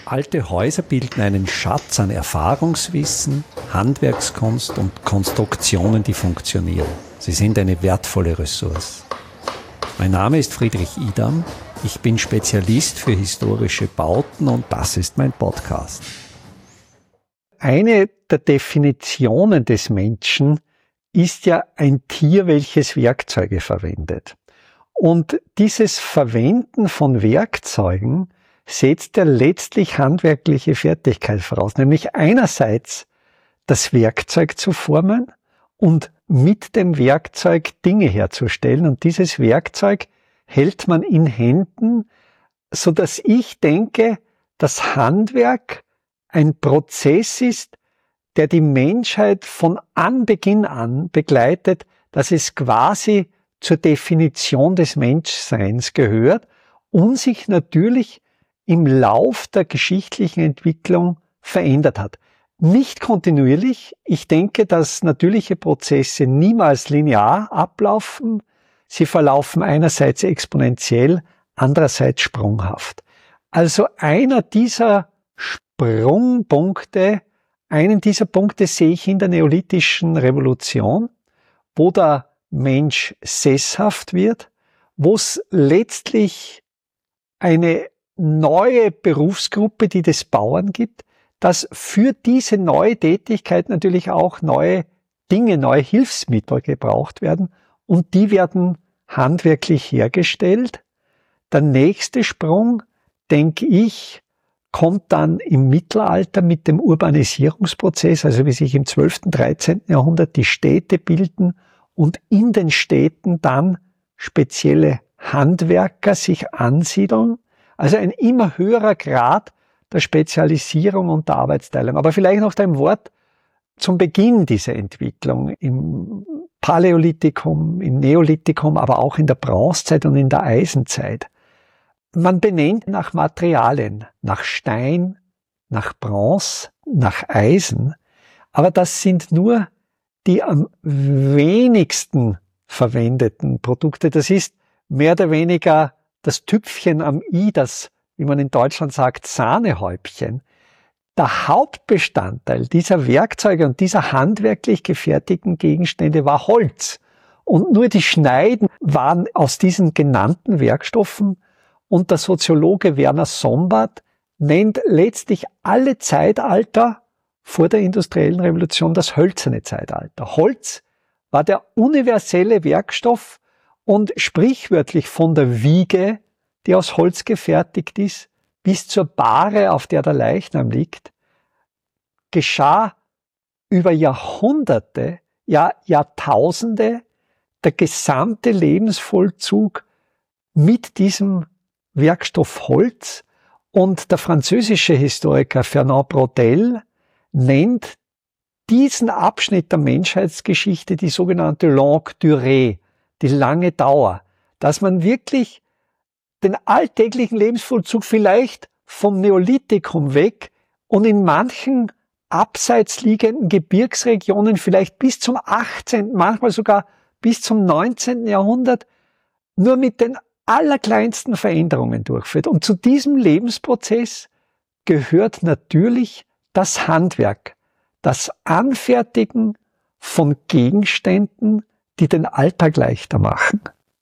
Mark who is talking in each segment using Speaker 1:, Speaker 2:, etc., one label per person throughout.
Speaker 1: Alte Häuser bilden einen Schatz an Erfahrungswissen, Handwerkskunst und Konstruktionen, die funktionieren. Sie sind eine wertvolle Ressource. Mein Name ist Friedrich Idam. Ich bin Spezialist für historische Bauten und das ist mein Podcast. Eine der Definitionen des Menschen ist ja ein Tier, welches Werkzeuge verwendet. Und dieses Verwenden von Werkzeugen setzt ja letztlich handwerkliche Fertigkeit voraus, nämlich einerseits das Werkzeug zu formen und mit dem Werkzeug Dinge herzustellen. Und dieses Werkzeug hält man in Händen, so dass ich denke, dass Handwerk ein Prozess ist, der die Menschheit von Anbeginn an begleitet, dass es quasi zur Definition des Menschseins gehört und sich natürlich im Lauf der geschichtlichen Entwicklung verändert hat. Nicht kontinuierlich. Ich denke, dass natürliche Prozesse niemals linear ablaufen. Sie verlaufen einerseits exponentiell, andererseits sprunghaft. Also einen dieser Punkte sehe ich in der neolithischen Revolution, wo der Mensch sesshaft wird, wo es letztlich eine neue Berufsgruppe, die des Bauern gibt, dass für diese neue Tätigkeit natürlich auch neue Dinge, neue Hilfsmittel gebraucht werden und die werden handwerklich hergestellt. Der nächste Sprung, denke ich, kommt dann im Mittelalter mit dem Urbanisierungsprozess, also wie sich im 12., 13. Jahrhundert die Städte bilden und in den Städten dann spezielle Handwerker sich ansiedeln. Also ein immer höherer Grad der Spezialisierung und der Arbeitsteilung. Aber vielleicht noch ein Wort zum Beginn dieser Entwicklung im Paläolithikum, im Neolithikum, aber auch in der Bronzezeit und in der Eisenzeit. Man benennt nach Materialien, nach Stein, nach Bronze, nach Eisen, aber das sind nur die am wenigsten verwendeten Produkte. Das ist mehr oder weniger das Tüpfchen am i, das, wie man in Deutschland sagt, Sahnehäubchen. Der Hauptbestandteil dieser Werkzeuge und dieser handwerklich gefertigten Gegenstände war Holz. Und nur die Schneiden waren aus diesen genannten Werkstoffen. Und der Soziologe Werner Sombart nennt letztlich alle Zeitalter vor der industriellen Revolution das hölzerne Zeitalter. Holz war der universelle Werkstoff und sprichwörtlich von der Wiege, die aus Holz gefertigt ist, bis zur Bahre, auf der der Leichnam liegt, geschah über Jahrhunderte, ja Jahrtausende der gesamte Lebensvollzug mit diesem Werkstoff Holz. Und der französische Historiker Fernand Braudel nennt diesen Abschnitt der Menschheitsgeschichte die sogenannte Longue Durée, die lange Dauer, dass man wirklich den alltäglichen Lebensvollzug vielleicht vom Neolithikum weg und in manchen abseits liegenden Gebirgsregionen vielleicht bis zum 18., manchmal sogar bis zum 19. Jahrhundert nur mit den allerkleinsten Veränderungen durchführt. Und zu diesem Lebensprozess gehört natürlich das Handwerk, das Anfertigen von Gegenständen, die den Alltag leichter machen.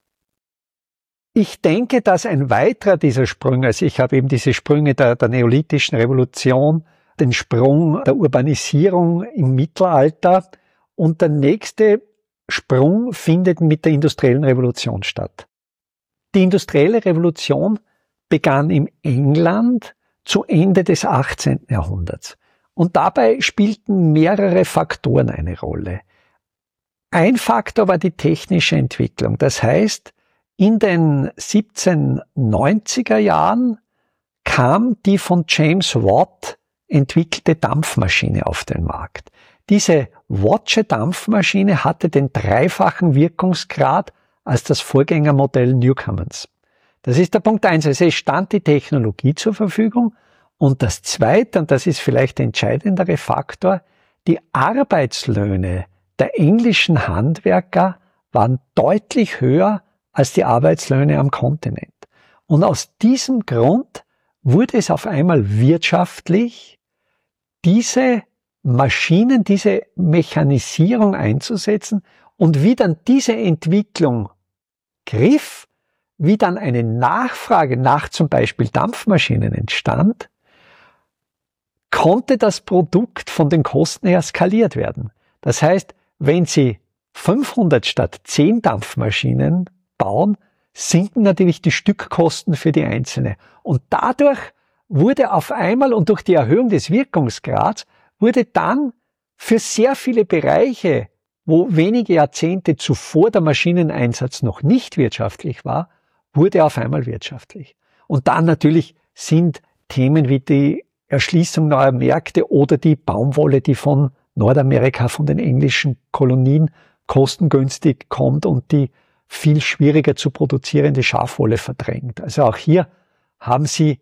Speaker 1: Ich denke, dass ein weiterer dieser Sprünge, also ich habe eben diese Sprünge der neolithischen Revolution, den Sprung der Urbanisierung im Mittelalter und der nächste Sprung findet mit der industriellen Revolution statt. Die industrielle Revolution begann in England zu Ende des 18. Jahrhunderts. Und dabei spielten mehrere Faktoren eine Rolle. Ein Faktor war die technische Entwicklung. Das heißt, in den 1790er Jahren kam die von James Watt entwickelte Dampfmaschine auf den Markt. Diese Wattsche Dampfmaschine hatte den dreifachen Wirkungsgrad als das Vorgängermodell Newcomen's. Das ist der Punkt 1. Also es stand die Technologie zur Verfügung. Und das Zweite, und das ist vielleicht der entscheidendere Faktor, die Arbeitslöhne der englischen Handwerker waren deutlich höher als die Arbeitslöhne am Kontinent. Und aus diesem Grund wurde es auf einmal wirtschaftlich, diese Maschinen, diese Mechanisierung einzusetzen, und wie dann diese Entwicklung griff, wie dann eine Nachfrage nach zum Beispiel Dampfmaschinen entstand, konnte das Produkt von den Kosten her skaliert werden. Das heißt, wenn Sie 500 statt 10 Dampfmaschinen bauen, sinken natürlich die Stückkosten für die einzelne. Und dadurch wurde auf einmal und durch die Erhöhung des Wirkungsgrads wurde dann für sehr viele Bereiche, wo wenige Jahrzehnte zuvor der Maschineneinsatz noch nicht wirtschaftlich war, wurde auf einmal wirtschaftlich. Und dann natürlich sind Themen wie die Erschließung neuer Märkte oder die Baumwolle, die von Nordamerika, von den englischen Kolonien kostengünstig kommt und die viel schwieriger zu produzierende Schafwolle verdrängt. Also auch hier haben Sie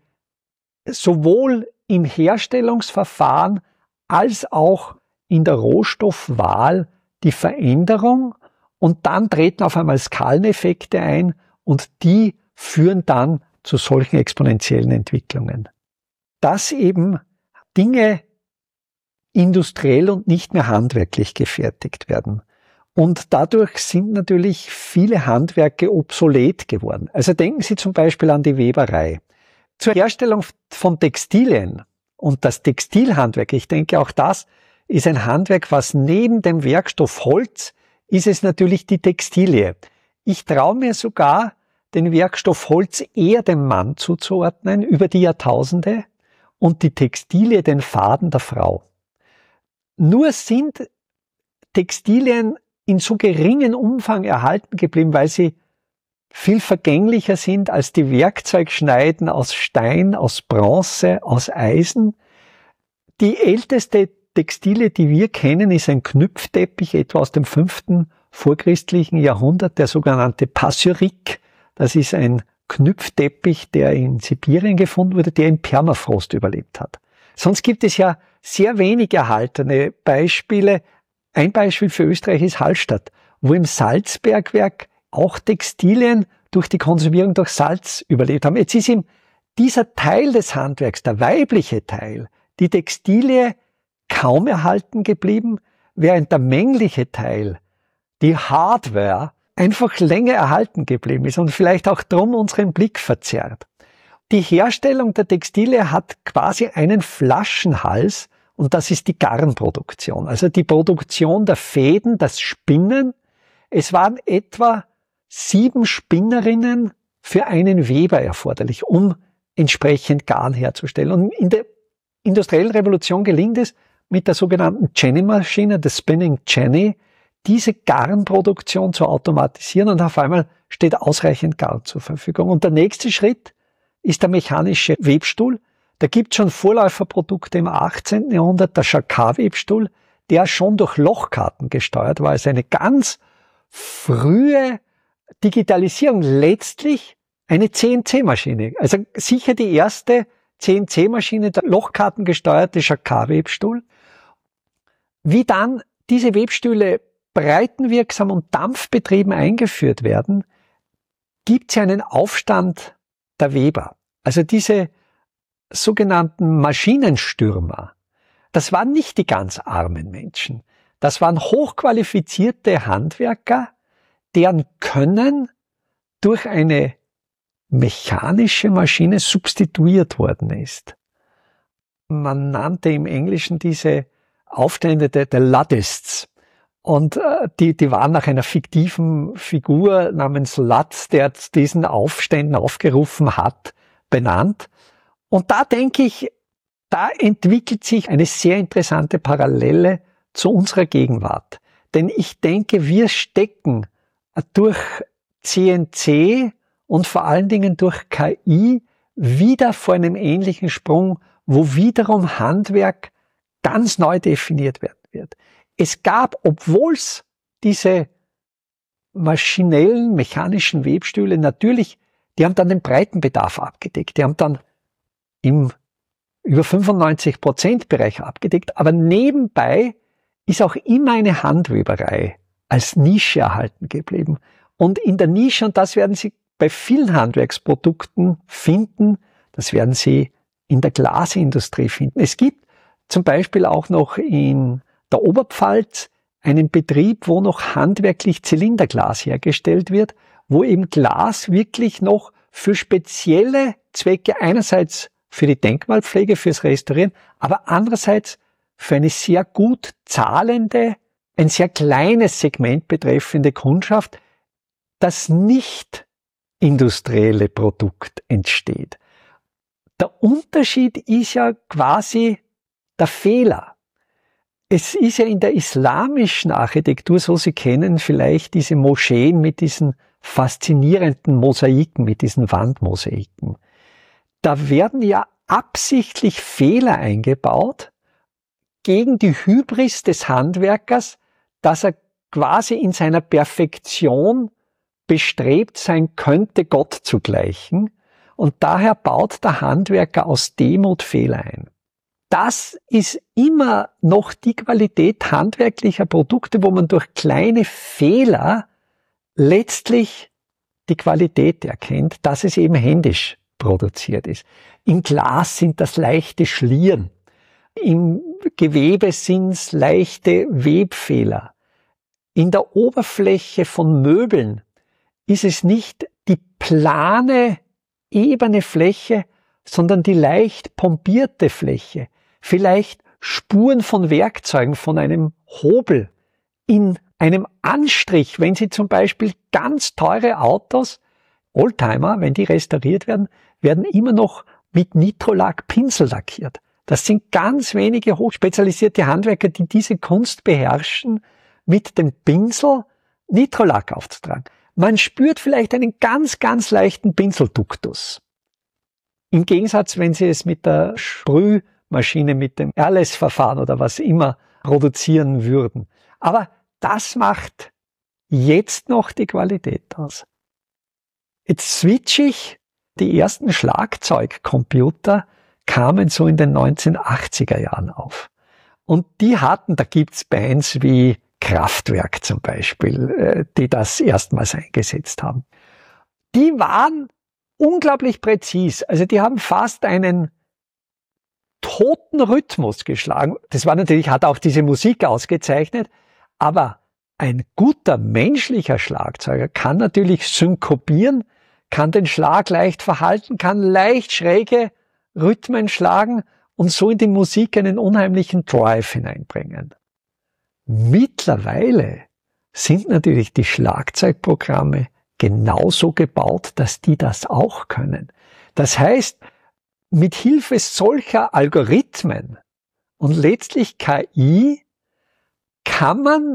Speaker 1: sowohl im Herstellungsverfahren als auch in der Rohstoffwahl die Veränderung, und dann treten auf einmal Skaleneffekte ein und die führen dann zu solchen exponentiellen Entwicklungen. Dass eben Dinge industriell und nicht mehr handwerklich gefertigt werden. Und dadurch sind natürlich viele Handwerke obsolet geworden. Also denken Sie zum Beispiel an die Weberei. Zur Herstellung von Textilien und das Textilhandwerk, ich denke auch das ist ein Handwerk, was neben dem Werkstoff Holz ist es natürlich die Textilie. Ich traue mir sogar, den Werkstoff Holz eher dem Mann zuzuordnen über die Jahrtausende und die Textilie den Faden der Frau. Nur sind Textilien in so geringen Umfang erhalten geblieben, weil sie viel vergänglicher sind als die Werkzeugschneiden aus Stein, aus Bronze, aus Eisen. Die älteste Textilie, die wir kennen, ist ein Knüpfteppich, etwa aus dem 5. vorchristlichen Jahrhundert, der sogenannte Passyrik. Das ist ein Knüpfteppich, der in Sibirien gefunden wurde, der im Permafrost überlebt hat. Sonst gibt es ja sehr wenig erhaltene Beispiele. Ein Beispiel für Österreich ist Hallstatt, wo im Salzbergwerk auch Textilien durch die Konsumierung durch Salz überlebt haben. Jetzt ist ihm dieser Teil des Handwerks, der weibliche Teil, die Textilie, kaum erhalten geblieben, während der männliche Teil, die Hardware, einfach länger erhalten geblieben ist und vielleicht auch drum unseren Blick verzerrt. Die Herstellung der Textilie hat quasi einen Flaschenhals, und das ist die Garnproduktion, also die Produktion der Fäden, das Spinnen. Es waren etwa 7 Spinnerinnen für einen Weber erforderlich, um entsprechend Garn herzustellen. Und in der industriellen Revolution gelingt es mit der sogenannten Jenny-Maschine, der Spinning Jenny, diese Garnproduktion zu automatisieren, und auf einmal steht ausreichend Garn zur Verfügung. Und der nächste Schritt ist der mechanische Webstuhl. Da gibt es schon Vorläuferprodukte im 18. Jahrhundert, der Jacquard-Webstuhl, der schon durch Lochkarten gesteuert war. Also eine ganz frühe Digitalisierung, letztlich eine CNC-Maschine. Also sicher die erste CNC-Maschine, der lochkartengesteuerte Jacquard-Webstuhl. Wie dann diese Webstühle breitenwirksam und dampfbetrieben eingeführt werden, gibt es ja einen Aufstand der Weber. Also diese sogenannten Maschinenstürmer, das waren nicht die ganz armen Menschen. Das waren hochqualifizierte Handwerker, deren Können durch eine mechanische Maschine substituiert worden ist. Man nannte im Englischen diese Aufstände der Luddists. Und die waren nach einer fiktiven Figur namens Ludd, der zu diesen Aufständen aufgerufen hat, benannt. Und da denke ich, da entwickelt sich eine sehr interessante Parallele zu unserer Gegenwart. Denn ich denke, wir stecken durch CNC und vor allen Dingen durch KI wieder vor einem ähnlichen Sprung, wo wiederum Handwerk ganz neu definiert werden wird. Es gab, obwohl es diese maschinellen, mechanischen Webstühle natürlich, die haben dann den Breitenbedarf abgedeckt, die haben dann im über 95% Bereich abgedeckt, aber nebenbei ist auch immer eine Handweberei als Nische erhalten geblieben. Und in der Nische, und das werden Sie bei vielen Handwerksprodukten finden, Das werden Sie in der Glasindustrie finden. Es gibt zum Beispiel auch noch in der Oberpfalz einen Betrieb, wo noch handwerklich Zylinderglas hergestellt wird, wo eben Glas wirklich noch für spezielle Zwecke, einerseits für die Denkmalpflege, fürs Restaurieren, aber andererseits für eine sehr gut zahlende, ein sehr kleines Segment betreffende Kundschaft, das nicht industrielle Produkt entsteht. Der Unterschied ist ja quasi der Fehler. Es ist ja in der islamischen Architektur so, Sie kennen vielleicht diese Moscheen mit diesen faszinierenden Mosaiken, mit diesen Wandmosaiken. Da werden ja absichtlich Fehler eingebaut gegen die Hybris des Handwerkers, dass er quasi in seiner Perfektion bestrebt sein könnte, Gott zu gleichen. Und daher baut der Handwerker aus Demut Fehler ein. Das ist immer noch die Qualität handwerklicher Produkte, wo man durch kleine Fehler letztlich die Qualität erkennt, dass es eben händisch produziert ist. Im Glas sind das leichte Schlieren. Im Gewebe sind es leichte Webfehler. In der Oberfläche von Möbeln ist es nicht die plane, ebene Fläche, sondern die leicht pompierte Fläche. Vielleicht Spuren von Werkzeugen, von einem Hobel in einem Anstrich, wenn Sie zum Beispiel ganz teure Autos, Oldtimer, wenn die restauriert werden, werden immer noch mit Nitrolack Pinsel lackiert. Das sind ganz wenige hochspezialisierte Handwerker, die diese Kunst beherrschen, mit dem Pinsel Nitrolack aufzutragen. Man spürt vielleicht einen ganz, ganz leichten Pinselduktus. Im Gegensatz, wenn Sie es mit der Sprühmaschine, mit dem Airless-Verfahren oder was immer produzieren würden. Aber das macht jetzt noch die Qualität aus. Jetzt switche ich. Die ersten Schlagzeugcomputer kamen so in den 1980er Jahren auf. Und die hatten, da gibt's Bands wie Kraftwerk zum Beispiel, die das erstmals eingesetzt haben. Die waren unglaublich präzis. Also die haben fast einen toten Rhythmus geschlagen. Das war natürlich, hat auch diese Musik ausgezeichnet, aber ein guter menschlicher Schlagzeuger kann natürlich synkopieren, kann den Schlag leicht verhalten, kann leicht schräge Rhythmen schlagen und so in die Musik einen unheimlichen Drive hineinbringen. Mittlerweile sind natürlich die Schlagzeugprogramme genauso gebaut, dass die das auch können. Das heißt, mit Hilfe solcher Algorithmen und letztlich KI kann man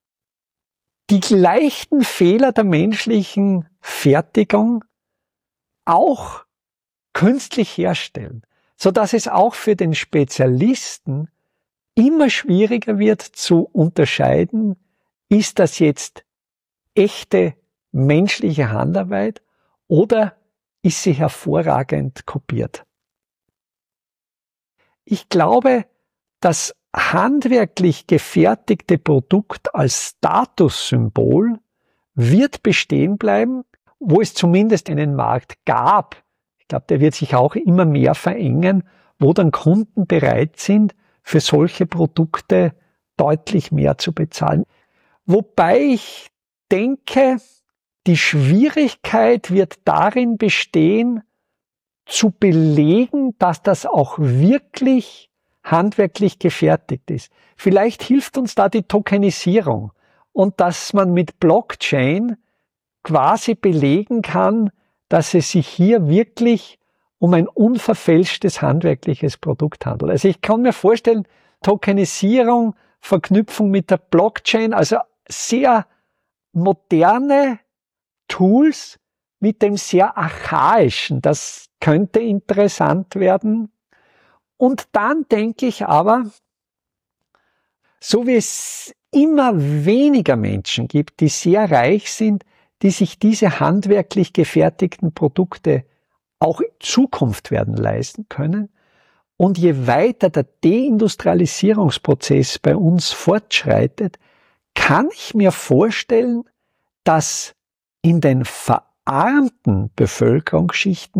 Speaker 1: die leichten Fehler der menschlichen Fertigung auch künstlich herstellen, so dass es auch für den Spezialisten immer schwieriger wird zu unterscheiden, ist das jetzt echte menschliche Handarbeit oder ist sie hervorragend kopiert. Ich glaube, das handwerklich gefertigte Produkt als Statussymbol wird bestehen bleiben, wo es zumindest einen Markt gab. Ich glaube, der wird sich auch immer mehr verengen, wo dann Kunden bereit sind, für solche Produkte deutlich mehr zu bezahlen. Wobei ich denke, die Schwierigkeit wird darin bestehen, zu belegen, dass das auch wirklich handwerklich gefertigt ist. Vielleicht hilft uns da die Tokenisierung und dass man mit Blockchain quasi belegen kann, dass es sich hier wirklich um ein unverfälschtes handwerkliches Produkt handelt. Also ich kann mir vorstellen, Tokenisierung, Verknüpfung mit der Blockchain, also sehr moderne Tools mit dem sehr archaischen, das könnte interessant werden. Und dann denke ich aber, so wie es immer weniger Menschen gibt, die sehr reich sind, die sich diese handwerklich gefertigten Produkte auch in Zukunft werden leisten können. Und je weiter der Deindustrialisierungsprozess bei uns fortschreitet, kann ich mir vorstellen, dass in den verarmten Bevölkerungsschichten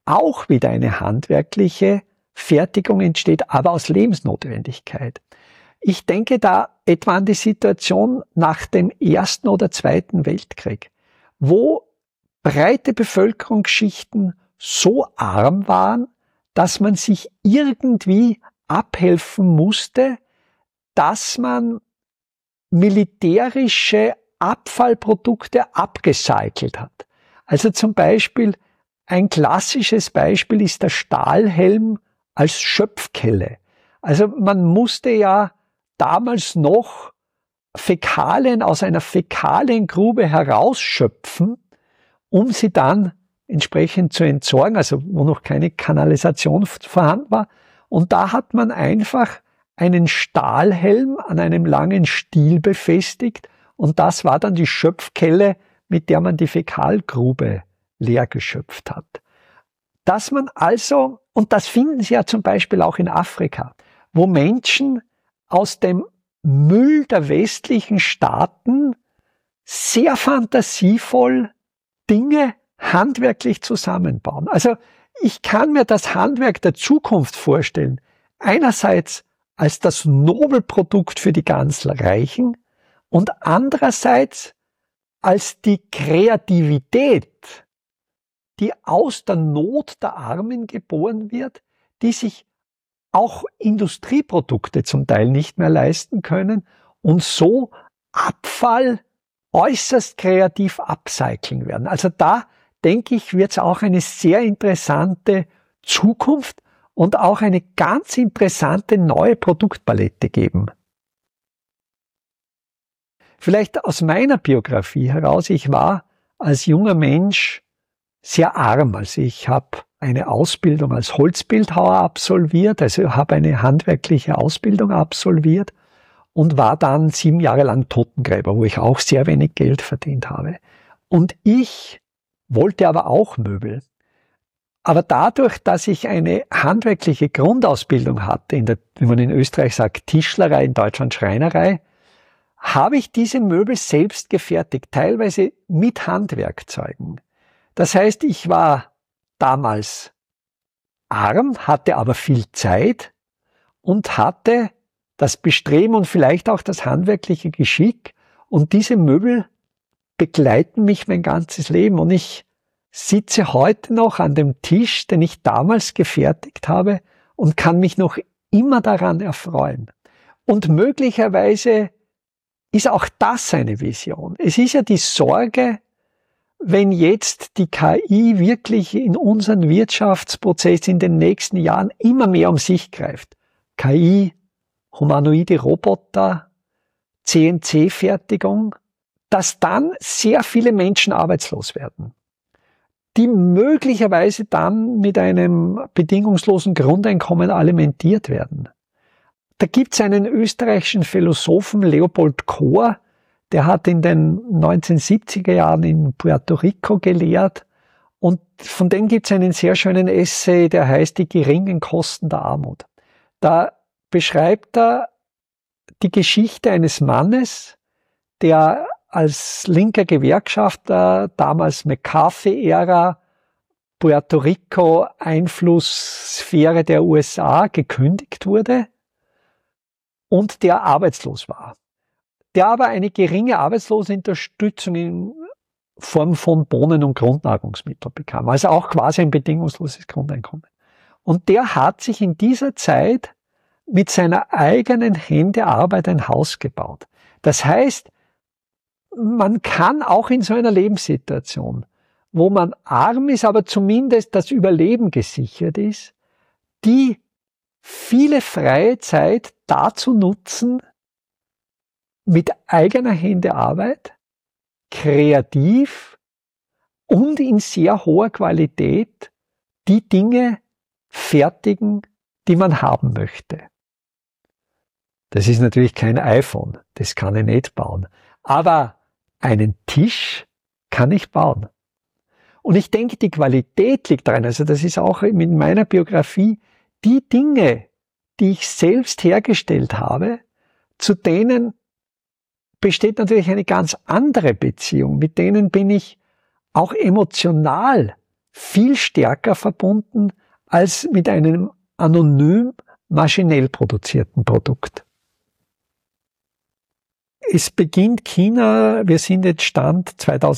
Speaker 1: auch wieder eine handwerkliche Fertigung entsteht, aber aus Lebensnotwendigkeit. Ich denke da etwa an die Situation nach dem Ersten oder Zweiten Weltkrieg, wo breite Bevölkerungsschichten so arm waren, dass man sich irgendwie abhelfen musste, dass man militärische Abfallprodukte abgecycelt hat. Also zum Beispiel, ein klassisches Beispiel ist der Stahlhelm als Schöpfkelle. Also man musste ja damals noch Fäkalien aus einer Fäkaliengrube herausschöpfen, um sie dann entsprechend zu entsorgen, also wo noch keine Kanalisation vorhanden war. Und da hat man einfach einen Stahlhelm an einem langen Stiel befestigt und das war dann die Schöpfkelle, mit der man die Fäkalgrube leer geschöpft hat. Dass man also, und das finden Sie ja zum Beispiel auch in Afrika, wo Menschen aus dem Müll der westlichen Staaten sehr fantasievoll Dinge handwerklich zusammenbauen. Also ich kann mir das Handwerk der Zukunft vorstellen, einerseits als das Nobelprodukt für die ganz Reichen und andererseits als die Kreativität, die aus der Not der Armen geboren wird, die sich auch Industrieprodukte zum Teil nicht mehr leisten können und so Abfall äußerst kreativ upcycling werden. Also da, denke ich, wird es auch eine sehr interessante Zukunft und auch eine ganz interessante neue Produktpalette geben. Vielleicht aus meiner Biografie heraus, ich war als junger Mensch sehr arm. Also ich habe eine Ausbildung als Holzbildhauer absolviert, also habe eine handwerkliche Ausbildung absolviert und war dann 7 Jahre lang Totengräber, wo ich auch sehr wenig Geld verdient habe. Und ich wollte aber auch Möbel. Aber dadurch, dass ich eine handwerkliche Grundausbildung hatte, wie man in Österreich sagt, Tischlerei, in Deutschland Schreinerei, habe ich diese Möbel selbst gefertigt, teilweise mit Handwerkzeugen. Das heißt, ich war damals arm, hatte aber viel Zeit und hatte das Bestreben und vielleicht auch das handwerkliche Geschick. Und diese Möbel begleiten mich mein ganzes Leben. Und ich sitze heute noch an dem Tisch, den ich damals gefertigt habe und kann mich noch immer daran erfreuen. Und möglicherweise ist auch das eine Vision. Es ist ja die Sorge, wenn jetzt die KI wirklich in unseren Wirtschaftsprozess in den nächsten Jahren immer mehr um sich greift. KI, humanoide Roboter, CNC-Fertigung, dass dann sehr viele Menschen arbeitslos werden, die möglicherweise dann mit einem bedingungslosen Grundeinkommen alimentiert werden. Da gibt's einen österreichischen Philosophen, Leopold Kohr, der hat in den 1970er Jahren in Puerto Rico gelehrt und von dem gibt's einen sehr schönen Essay, der heißt Die geringen Kosten der Armut. Da beschreibt er die Geschichte eines Mannes, der als linker Gewerkschafter, damals McCarthy-Ära, Puerto Rico, Einflusssphäre der USA, gekündigt wurde und der arbeitslos war. Der aber eine geringe Arbeitslosenunterstützung in Form von Bohnen und Grundnahrungsmittel bekam. Also auch quasi ein bedingungsloses Grundeinkommen. Und der hat sich in dieser Zeit mit seiner eigenen Hände Arbeit ein Haus gebaut. Das heißt, man kann auch in so einer Lebenssituation, wo man arm ist, aber zumindest das Überleben gesichert ist, die viele freie Zeit dazu nutzen, mit eigener Hände Arbeit, kreativ und in sehr hoher Qualität die Dinge fertigen, die man haben möchte. Das ist natürlich kein iPhone, das kann ich nicht bauen. Aber einen Tisch kann ich bauen. Und ich denke, die Qualität liegt darin, also das ist auch in meiner Biografie, die Dinge, die ich selbst hergestellt habe, zu denen besteht natürlich eine ganz andere Beziehung. Mit denen bin ich auch emotional viel stärker verbunden als mit einem anonym maschinell produzierten Produkt. Es beginnt China, wir sind jetzt Stand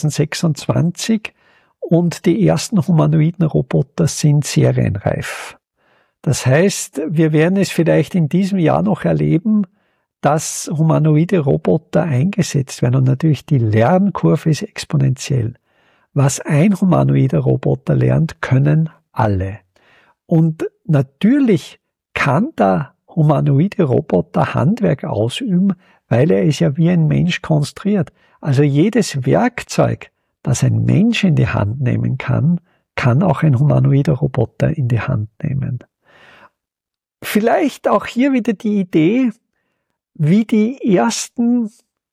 Speaker 1: 2026 und die ersten humanoiden Roboter sind serienreif. Das heißt, wir werden es vielleicht in diesem Jahr noch erleben, dass humanoide Roboter eingesetzt werden und natürlich die Lernkurve ist exponentiell. Was ein humanoider Roboter lernt, können alle. Und natürlich kann der humanoide Roboter Handwerk ausüben, weil er ist ja wie ein Mensch konstruiert. Also jedes Werkzeug, das ein Mensch in die Hand nehmen kann, kann auch ein humanoider Roboter in die Hand nehmen. Vielleicht auch hier wieder die Idee, wie die ersten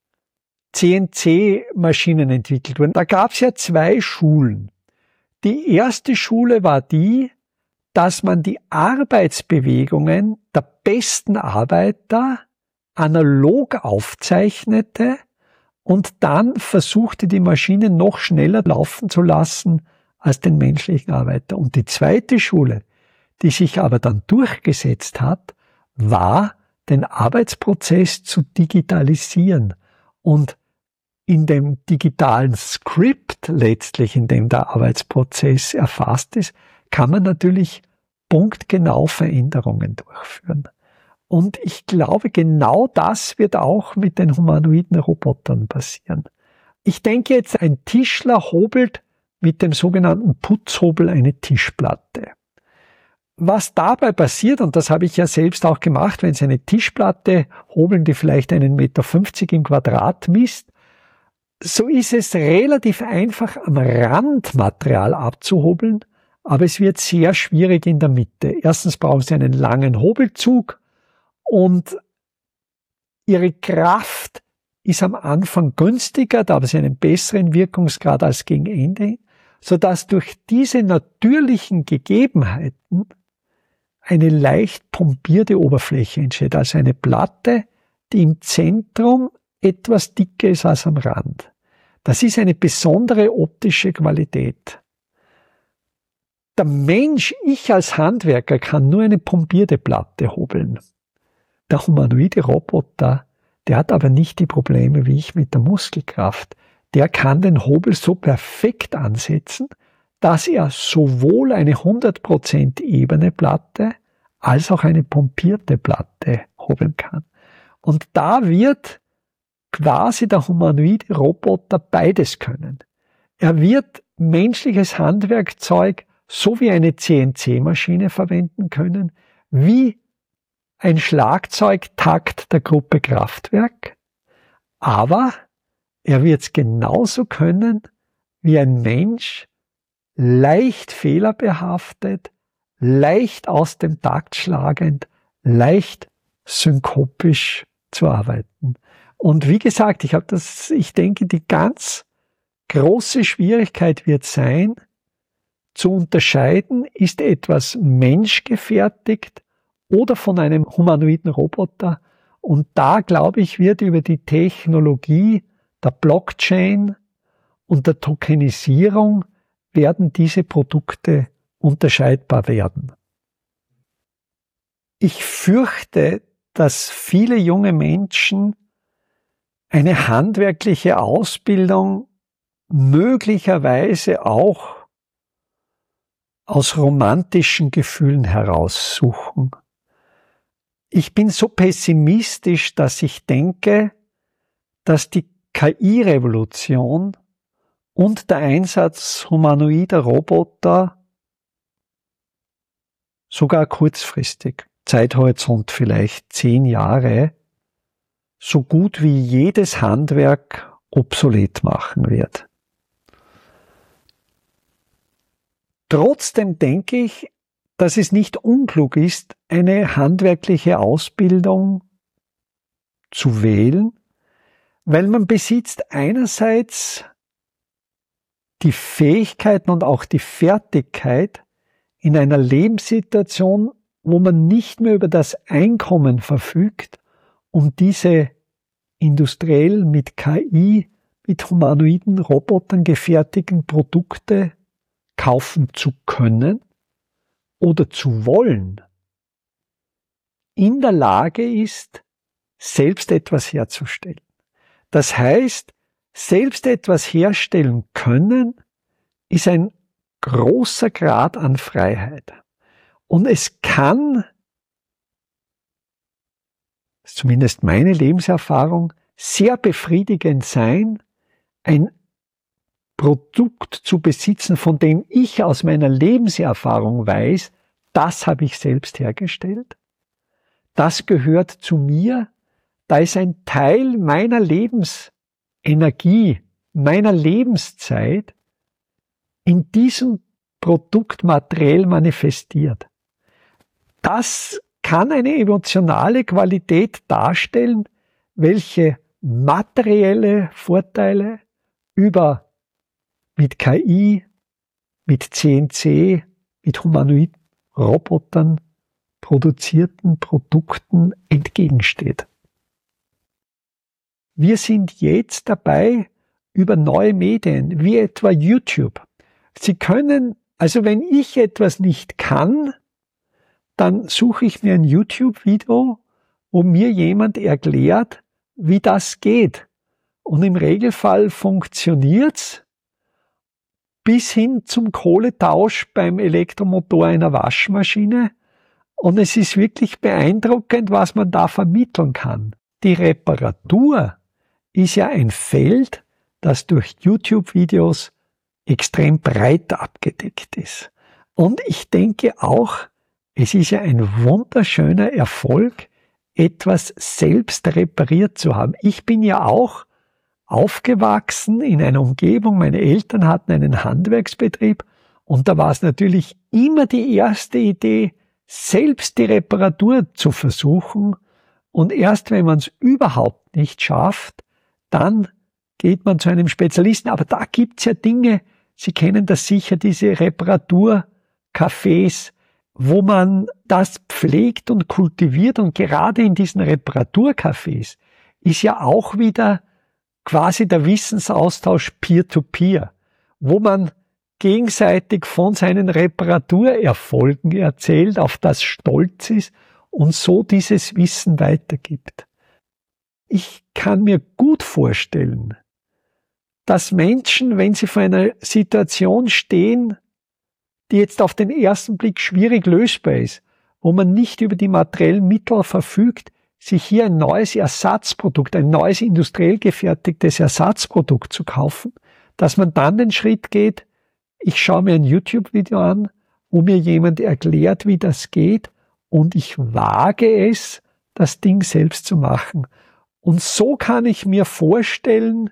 Speaker 1: CNC-Maschinen entwickelt wurden. Da gab es ja 2 Schulen. Die erste Schule war die, dass man die Arbeitsbewegungen der besten Arbeiter analog aufzeichnete und dann versuchte, die Maschine noch schneller laufen zu lassen als den menschlichen Arbeiter. Und die zweite Schule, die sich aber dann durchgesetzt hat, war, den Arbeitsprozess zu digitalisieren und in dem digitalen Skript letztlich, in dem der Arbeitsprozess erfasst ist, kann man natürlich punktgenau Veränderungen durchführen. Und ich glaube, genau das wird auch mit den humanoiden Robotern passieren. Ich denke jetzt, ein Tischler hobelt mit dem sogenannten Putzhobel eine Tischplatte. Was dabei passiert, und das habe ich ja selbst auch gemacht, wenn Sie eine Tischplatte hobeln, die vielleicht 1,50 Meter im Quadrat misst, so ist es relativ einfach, am Randmaterial abzuhobeln, aber es wird sehr schwierig in der Mitte. Erstens brauchen Sie einen langen Hobelzug und Ihre Kraft ist am Anfang günstiger, da haben Sie einen besseren Wirkungsgrad als gegen Ende, sodass durch diese natürlichen Gegebenheiten eine leicht pompierte Oberfläche entsteht, also eine Platte, die im Zentrum etwas dicker ist als am Rand. Das ist eine besondere optische Qualität. Der Mensch, ich als Handwerker, kann nur eine pompierte Platte hobeln. Der humanoide Roboter, der hat aber nicht die Probleme wie ich mit der Muskelkraft. Der kann den Hobel so perfekt ansetzen, dass er sowohl eine 100% ebene Platte als auch eine pompierte Platte hobeln kann. Und da wird quasi der humanoide Roboter beides können. Er wird menschliches Handwerkzeug so wie eine CNC-Maschine verwenden können, wie ein Schlagzeugtakt der Gruppe Kraftwerk, aber er wird es genauso können wie ein Mensch, leicht fehlerbehaftet, leicht aus dem Takt schlagend, leicht synkopisch zu arbeiten. Und wie gesagt, ich denke, die ganz große Schwierigkeit wird sein, zu unterscheiden, ist etwas menschgefertigt oder von einem humanoiden Roboter. Und da, glaube ich, wird über die Technologie der Blockchain und der Tokenisierung werden diese Produkte unterscheidbar werden. Ich fürchte, dass viele junge Menschen eine handwerkliche Ausbildung möglicherweise auch aus romantischen Gefühlen heraussuchen. Ich bin so pessimistisch, dass ich denke, dass die KI-Revolution und der Einsatz humanoider Roboter sogar kurzfristig, Zeithorizont vielleicht 10 Jahre, so gut wie jedes Handwerk obsolet machen wird. Trotzdem denke ich, dass es nicht unklug ist, eine handwerkliche Ausbildung zu wählen, weil man besitzt einerseits die Fähigkeiten und auch die Fertigkeit in einer Lebenssituation, wo man nicht mehr über das Einkommen verfügt, um diese industriell mit KI, mit humanoiden Robotern gefertigten Produkte kaufen zu können oder zu wollen, in der Lage ist, selbst etwas herzustellen. Das heißt, selbst etwas herstellen können, ist ein großer Grad an Freiheit. Und es kann, zumindest meine Lebenserfahrung, sehr befriedigend sein, ein Produkt zu besitzen, von dem ich aus meiner Lebenserfahrung weiß, das habe ich selbst hergestellt, das gehört zu mir, da ist ein Teil meiner Lebensenergie, meiner Lebenszeit in diesem Produkt materiell manifestiert. Das kann eine emotionale Qualität darstellen, welche materielle Vorteile über mit KI, mit CNC, mit humanoiden Robotern produzierten Produkten entgegensteht. Wir sind jetzt dabei, über neue Medien, wie etwa YouTube. Sie können, also wenn ich etwas nicht kann, dann suche ich mir ein YouTube-Video, wo mir jemand erklärt, wie das geht. Und im Regelfall funktioniert's bis hin zum Kohletausch beim Elektromotor einer Waschmaschine. Und es ist wirklich beeindruckend, was man da vermitteln kann. Die Reparatur ist ja ein Feld, das durch YouTube-Videos extrem breit abgedeckt ist. Und ich denke auch, es ist ja ein wunderschöner Erfolg, etwas selbst repariert zu haben. Ich bin ja auch aufgewachsen in einer Umgebung, meine Eltern hatten einen Handwerksbetrieb und da war es natürlich immer die erste Idee, selbst die Reparatur zu versuchen und erst wenn man es überhaupt nicht schafft, dann geht man zu einem Spezialisten. Aber da gibt's ja Dinge, Sie kennen das sicher, diese Reparaturcafés, wo man das pflegt und kultiviert und gerade in diesen Reparaturcafés ist ja auch wieder quasi der Wissensaustausch peer-to-peer, wo man gegenseitig von seinen Reparaturerfolgen erzählt, auf das stolz ist und so dieses Wissen weitergibt. Ich kann mir gut vorstellen, dass Menschen, wenn sie vor einer Situation stehen, die jetzt auf den ersten Blick schwierig lösbar ist, wo man nicht über die materiellen Mittel verfügt, sich hier ein neues Ersatzprodukt, ein neues industriell gefertigtes Ersatzprodukt zu kaufen, dass man dann den Schritt geht, ich schaue mir ein YouTube-Video an, wo mir jemand erklärt, wie das geht und ich wage es, das Ding selbst zu machen. Und so kann ich mir vorstellen,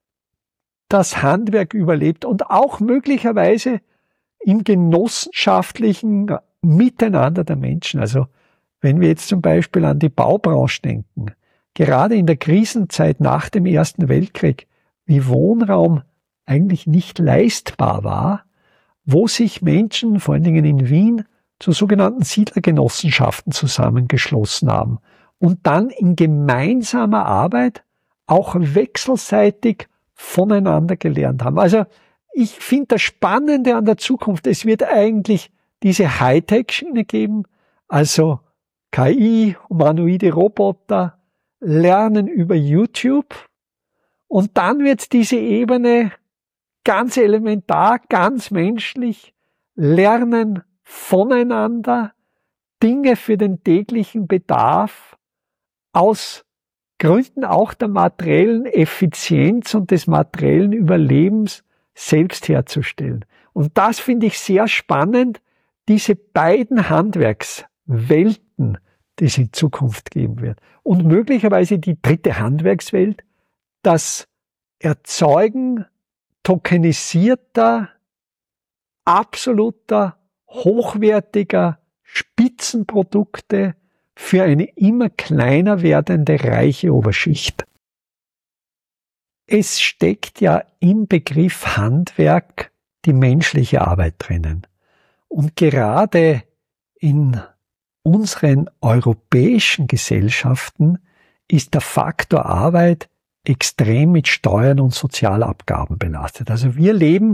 Speaker 1: dass Handwerk überlebt und auch möglicherweise im genossenschaftlichen Miteinander der Menschen. Also wenn wir jetzt zum Beispiel an die Baubranche denken, gerade in der Krisenzeit nach dem Ersten Weltkrieg, wie Wohnraum eigentlich nicht leistbar war, wo sich Menschen, vor allen Dingen in Wien, zu sogenannten Siedlergenossenschaften zusammengeschlossen haben und dann in gemeinsamer Arbeit auch wechselseitig voneinander gelernt haben. Also ich finde das Spannende an der Zukunft, es wird eigentlich diese Hightech-Schiene geben, also KI, humanoide Roboter, Lernen über YouTube und dann wird diese Ebene ganz elementar, ganz menschlich, Lernen voneinander, Dinge für den täglichen Bedarf aus Gründen auch der materiellen Effizienz und des materiellen Überlebens selbst herzustellen. Und das finde ich sehr spannend, diese beiden Handwerkswelten, die es in Zukunft geben wird. Und möglicherweise die dritte Handwerkswelt, das Erzeugen tokenisierter, absoluter, hochwertiger Spitzenprodukte für eine immer kleiner werdende reiche Oberschicht. Es steckt ja im Begriff Handwerk die menschliche Arbeit drinnen. Und gerade in unseren europäischen Gesellschaften ist der Faktor Arbeit extrem mit Steuern und Sozialabgaben belastet. Also wir leben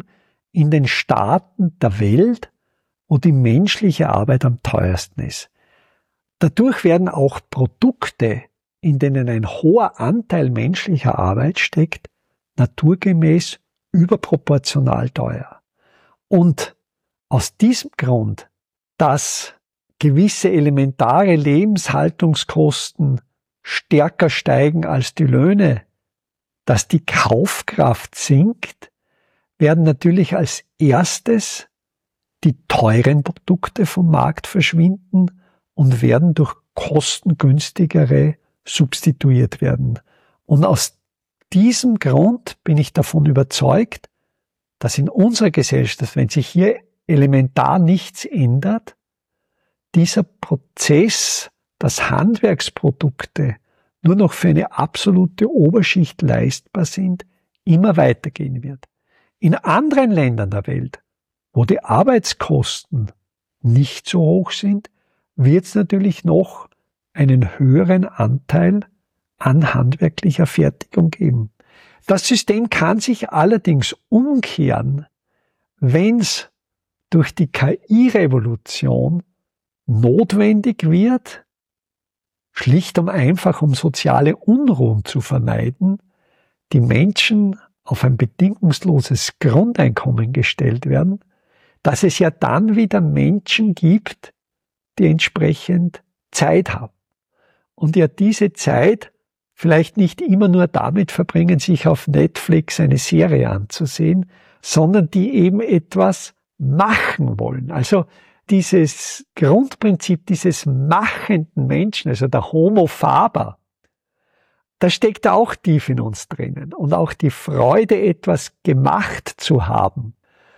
Speaker 1: in den Staaten der Welt, wo die menschliche Arbeit am teuersten ist. Dadurch werden auch Produkte, in denen ein hoher Anteil menschlicher Arbeit steckt, naturgemäß überproportional teuer. Und aus diesem Grund, dass gewisse elementare Lebenshaltungskosten stärker steigen als die Löhne, dass die Kaufkraft sinkt, werden natürlich als erstes die teuren Produkte vom Markt verschwinden und werden durch kostengünstigere substituiert werden. Und aus diesem Grund bin ich davon überzeugt, dass in unserer Gesellschaft, wenn sich hier elementar nichts ändert, dieser Prozess, dass Handwerksprodukte nur noch für eine absolute Oberschicht leistbar sind, immer weitergehen wird. In anderen Ländern der Welt, wo die Arbeitskosten nicht so hoch sind, wird es natürlich noch einen höheren Anteil an handwerklicher Fertigung geben. Das System kann sich allerdings umkehren, wenn es durch die KI-Revolution notwendig wird, schlicht und einfach um soziale Unruhen zu vermeiden, die Menschen auf ein bedingungsloses Grundeinkommen gestellt werden, dass es ja dann wieder Menschen gibt, die entsprechend Zeit haben. Und ja diese Zeit vielleicht nicht immer nur damit verbringen, sich auf Netflix eine Serie anzusehen, sondern die eben etwas machen wollen. Also dieses Grundprinzip dieses machenden Menschen, also der Homo faber, da steckt auch tief in uns drinnen. Und auch die Freude, etwas gemacht zu haben.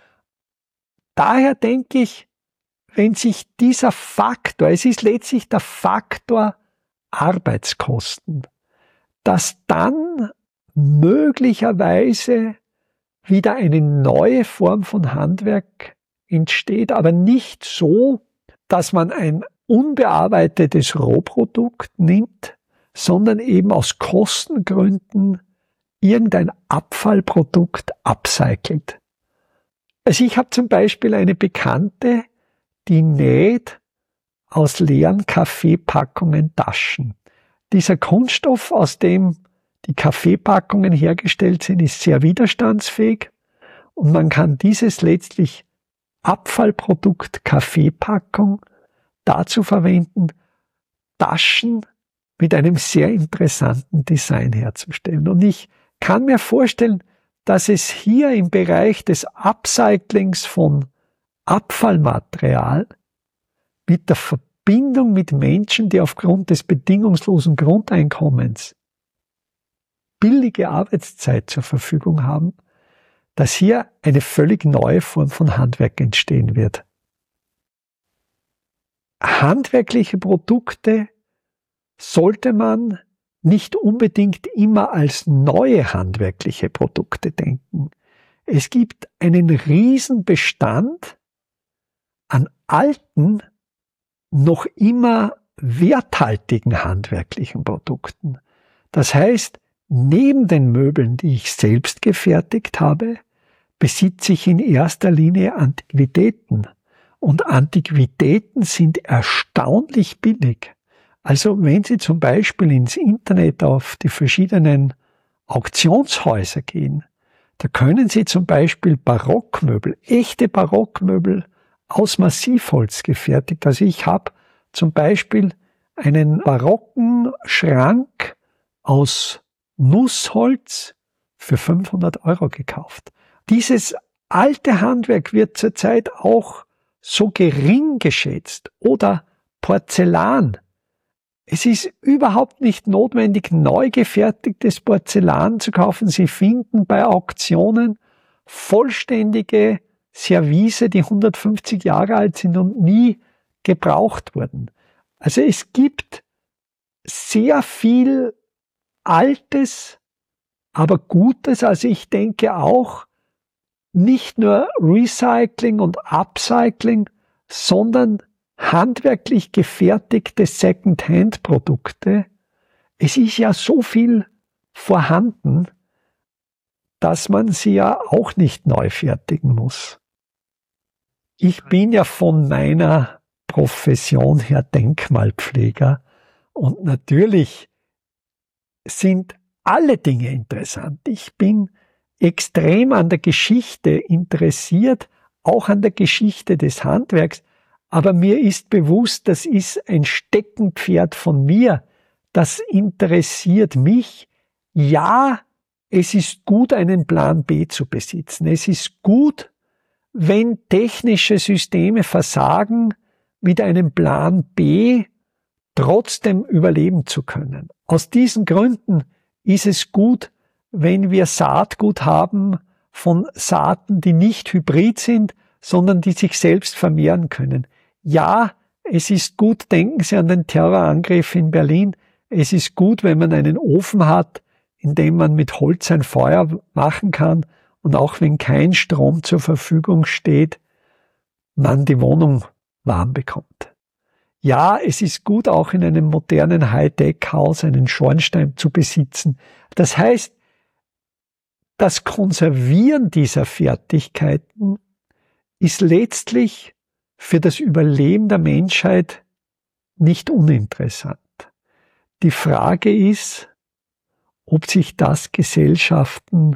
Speaker 1: Daher denke ich, wenn sich dieser Faktor, es ist letztlich der Faktor Arbeitskosten, dass dann möglicherweise wieder eine neue Form von Handwerk entsteht, aber nicht so, dass man ein unbearbeitetes Rohprodukt nimmt, sondern eben aus Kostengründen irgendein Abfallprodukt upcycelt. Also ich habe zum Beispiel eine Bekannte, die näht aus leeren Kaffeepackungen Taschen. Dieser Kunststoff, aus dem die Kaffeepackungen hergestellt sind, ist sehr widerstandsfähig und man kann dieses letztlich Abfallprodukt Kaffeepackung dazu verwenden, Taschen mit einem sehr interessanten Design herzustellen. Und ich kann mir vorstellen, dass es hier im Bereich des Upcyclings von Abfallmaterial mit der Verbindung mit Menschen, die aufgrund des bedingungslosen Grundeinkommens billige Arbeitszeit zur Verfügung haben, dass hier eine völlig neue Form von Handwerk entstehen wird. Handwerkliche Produkte sollte man nicht unbedingt immer als neue handwerkliche Produkte denken. Es gibt einen riesen Bestand an alten, noch immer werthaltigen handwerklichen Produkten. Das heißt, neben den Möbeln, die ich selbst gefertigt habe, besitze ich in erster Linie Antiquitäten. Und Antiquitäten sind erstaunlich billig. Also wenn Sie zum Beispiel ins Internet auf die verschiedenen Auktionshäuser gehen, da können Sie zum Beispiel Barockmöbel, echte Barockmöbel aus Massivholz gefertigt. Also ich habe zum Beispiel einen barocken Schrank aus Nussholz für 500 € gekauft. Dieses alte Handwerk wird zurzeit auch so gering geschätzt. Oder Porzellan. Es ist überhaupt nicht notwendig, neu gefertigtes Porzellan zu kaufen. Sie finden bei Auktionen vollständige Service, die 150 Jahre alt sind und nie gebraucht wurden. Also es gibt sehr viel Altes, aber Gutes. Also ich denke auch nicht nur Recycling und Upcycling, sondern handwerklich gefertigte Second-Hand-Produkte. Es ist ja so viel vorhanden, dass man sie ja auch nicht neu fertigen muss. Ich bin ja von meiner Profession her Denkmalpfleger und natürlich sind alle Dinge interessant. Ich bin extrem an der Geschichte interessiert, auch an der Geschichte des Handwerks, aber mir ist bewusst, das ist ein Steckenpferd von mir, das interessiert mich. Ja, es ist gut, einen Plan B zu besitzen. Es ist gut, wenn technische Systeme versagen, mit einem Plan B trotzdem überleben zu können. Aus diesen Gründen ist es gut, wenn wir Saatgut haben von Saaten, die nicht hybrid sind, sondern die sich selbst vermehren können. Ja, es ist gut, denken Sie an den Terrorangriff in Berlin. Es ist gut, wenn man einen Ofen hat, in dem man mit Holz ein Feuer machen kann und auch wenn kein Strom zur Verfügung steht, man die Wohnung warm bekommt. Ja, es ist gut, auch in einem modernen Hightech-Haus einen Schornstein zu besitzen. Das heißt, das Konservieren dieser Fertigkeiten ist letztlich für das Überleben der Menschheit nicht uninteressant. Die Frage ist, ob sich das Gesellschaften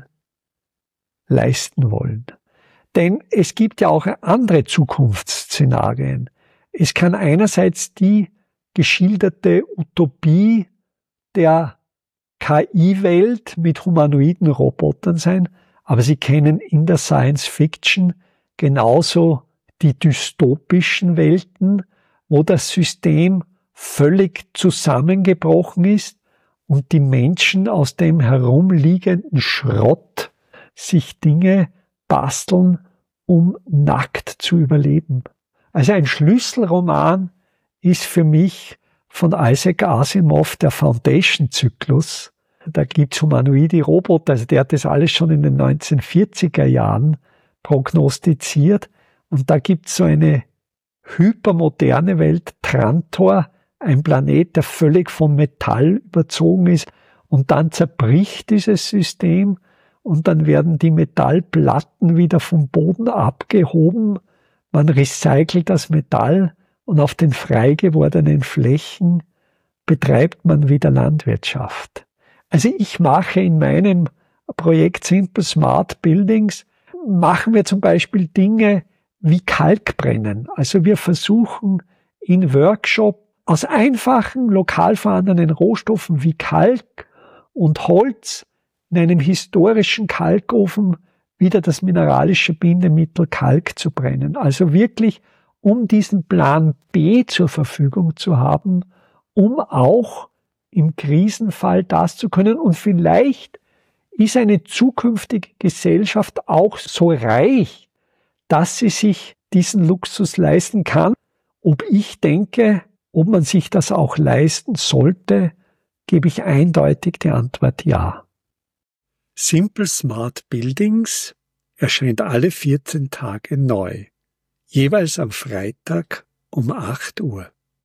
Speaker 1: leisten wollen. Denn es gibt ja auch andere Zukunftsszenarien. Es kann einerseits die geschilderte Utopie der KI-Welt mit humanoiden Robotern sein, aber Sie kennen in der Science Fiction genauso die dystopischen Welten, wo das System völlig zusammengebrochen ist und die Menschen aus dem herumliegenden Schrott sich Dinge basteln, um nackt zu überleben. Also ein Schlüsselroman ist für mich von Isaac Asimov der Foundation-Zyklus. Da gibt's humanoide Roboter, also der hat das alles schon in den 1940er Jahren prognostiziert. Und da gibt's so eine hypermoderne Welt, Trantor, ein Planet, der völlig vom Metall überzogen ist. Und dann zerbricht dieses System und dann werden die Metallplatten wieder vom Boden abgehoben. Man recycelt das Metall und auf den frei gewordenen Flächen betreibt man wieder Landwirtschaft. Also ich mache in meinem Projekt Simple Smart Buildings, machen wir zum Beispiel Dinge wie Kalkbrennen. Also wir versuchen in Workshop aus einfachen, lokal vorhandenen Rohstoffen wie Kalk und Holz in einem historischen Kalkofen wieder das mineralische Bindemittel Kalk zu brennen. Also wirklich, um diesen Plan B zur Verfügung zu haben, um auch im Krisenfall das zu können. Und vielleicht ist eine zukünftige Gesellschaft auch so reich, dass sie sich diesen Luxus leisten kann. Ob ich denke, ob man sich das auch leisten sollte, gebe ich eindeutig die Antwort ja. Simple Smart Buildings erscheint alle 14 Tage neu, jeweils am Freitag um 8 Uhr.